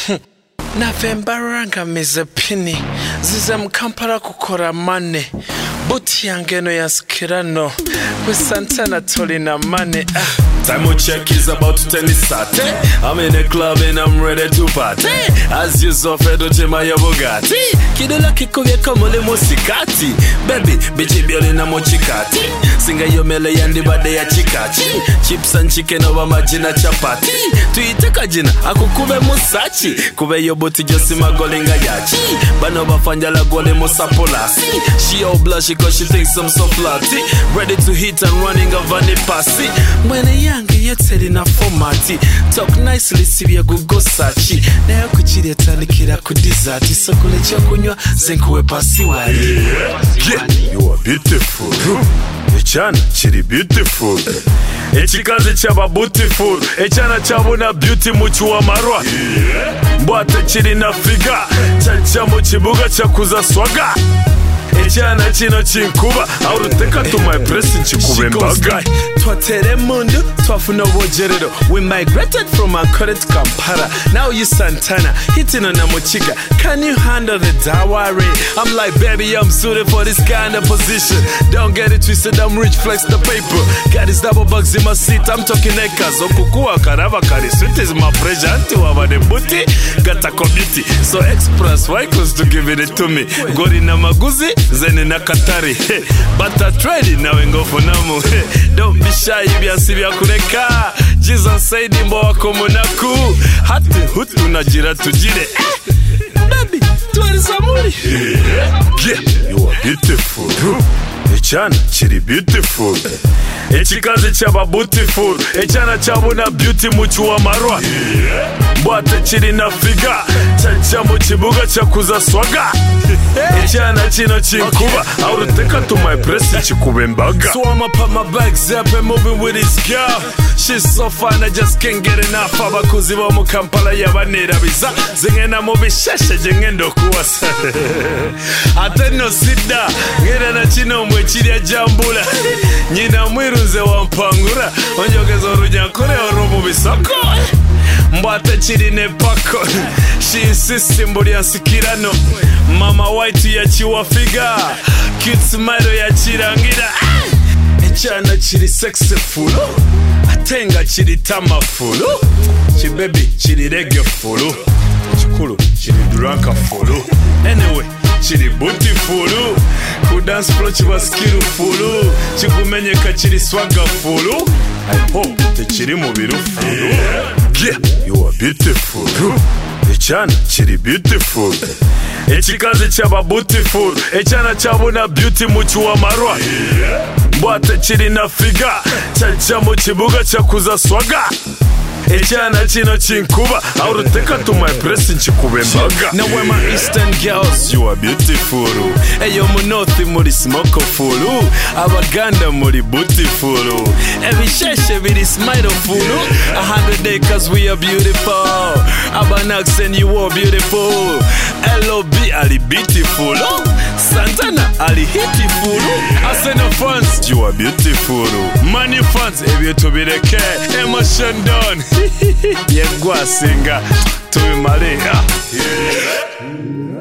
Navembaranga mezepini ziza mkampala kukora mane buti yangeno ya skirano kwe Santana tolina mane Time check is about to 10 Saturday. I'm in the club and I'm ready to party. As usual, Fedo Jema ya Bugatti. Kidola kikuye kamole musikati. Baby, bichi bioli na mochikati. Singa yomele yandi bade ya chikachi. Chips and chicken over majina chapati. Tuiteka jina, akukube musachi. Kube yoboti josi magolinga yachi. Bano bafanjala gole musapolasi. She all blushing cause she thinks I'm so flirty. Ready to hit and running a vani passy. Mwene yange yetseri na formati. Talk nicely sibya gugo sachi. Na ya kuchiri tanikira kudizati. Sokule chakunywa zenkuwe pasi wali. Yeah, you are beautiful. Echana chiri beautiful. Echikazi chaba beautiful. Echana chabuna beauty muchu wa marwa. Mbwate chiri na figa. Chacha muchibuga chakuza swaga. Echana chino chinkuba. Auruteka to my press nchikube mbaga. Twatere mundu, twafuna wojerero. We migrated from Ankara to Kampala. Now you Santana, hitting on a mochika. Can you handle the dowry? I'm like, baby, I'm suited for this kind of position. Don't get it twisted, I'm rich, flex the paper. Got these double bugs in my seat, I'm talking acres. Okukua karava kari, sweet is my pressure. Antiwa the booty, got a committee. So express, why close to giving it to me? Gori na maguzi, zeni na katari. But I tried it, now and go for namu. Don't be shy, ibya sibya kureka. Jesus said imbo wako munaku. Hati hutu na jira tujire. Baby, tuwari samuri. Yeah, you are beautiful. Echana chiri beautiful. Echikazi chaba beautiful. Echana chabuna beauty muchu wa marwa. Mbwate chiri na figa. Chacha muchibuga chakuza swaga. Echana chino chinkuba. Auruteka to my press chikube mbaga. So I'ma put my bags up and moving with this girl. She's so fine I just can't get enough. Abakuzi ba mu Kampala yabanera biza. Zingena mu bishashe jengendo kuwasa. Ate no sida. Ngera na chino mwe chiri ya jambula. Nyina mwirunze wampangura. Onjogeza orunyankore oromu bisoko. Mbwate chiri ne pako. She insists mburi ya sikirano. Mama white ya chiwa figa. Cute smile ya chirangira. Echana chiri sexy Atenga chiri tamafulu. Chibaby chiri reggae fulu. Chikulu chiri duranka fulu. Anyway, chiri booty fulu. Ku dance floor chiba skill fulu. Chikumenyeka chiri swagger fulu. I hope te chiri mubiru fulu. Yeah, you are beautiful. Echana chiri beautiful. Echikazi chaba beautiful. Echana chabuna beauty muchu wa marwa. Mbwate chiri na figa. Chacha muchibuga chakuza swaga. Echana chino chinkuba. Auruteka to my press nchikube mbaga. Now where my eastern girls, you are beautiful. Eyo munothi muri smoko fulu. Abaganda muri beautiful. Every sheshe biri smile fulu. 100 acres we are beautiful. Abanax and you are beautiful. LOB ali beautiful. Santana ali hitiful. Arsenal fans, you are beautiful. Money fans, ebyo tubireke. Emotion done. Yegwa singa tubimale.